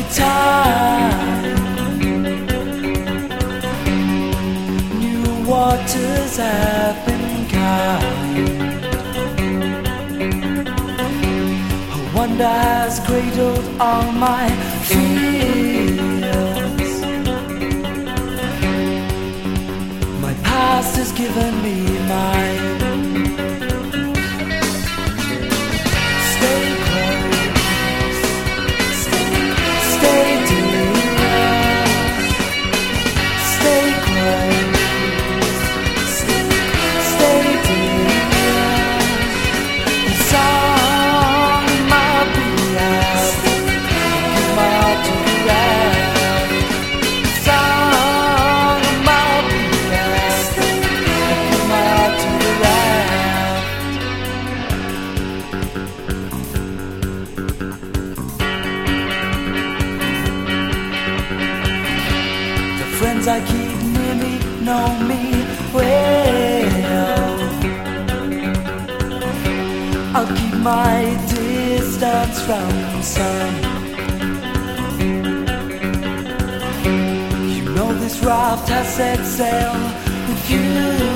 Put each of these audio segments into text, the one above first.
time. New waters have been kind. Her wonder has cradled all my fears. My past has given me mine. Friends I keep near me know me well. I'll keep my distance from some. You know this raft has set sail with you.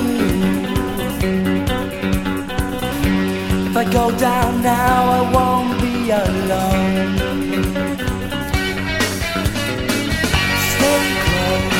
If I go down now I won't be alone. Stay close.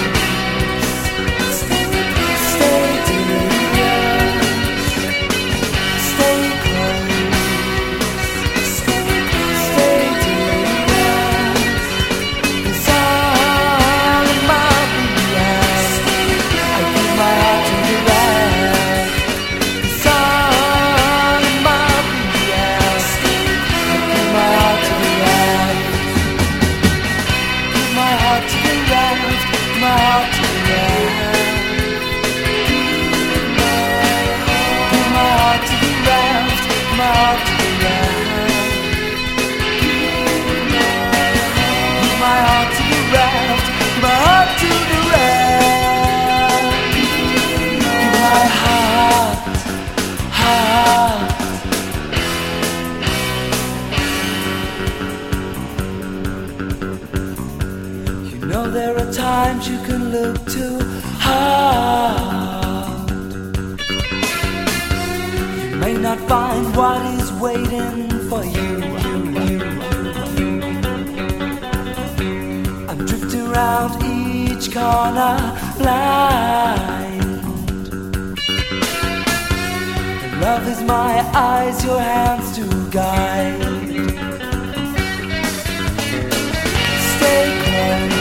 Know there are times you can look too hard. You may not find what is waiting for you. I'm drifting around each corner blind. And love is my eyes, your hands to guide. Stay close.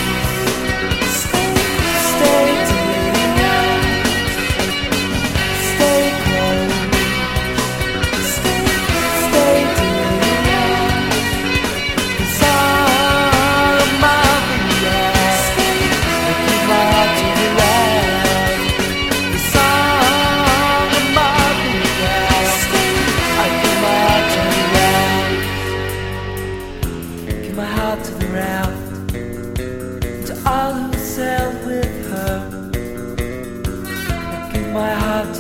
My heart to the raft, to all who sail with her. I give my heart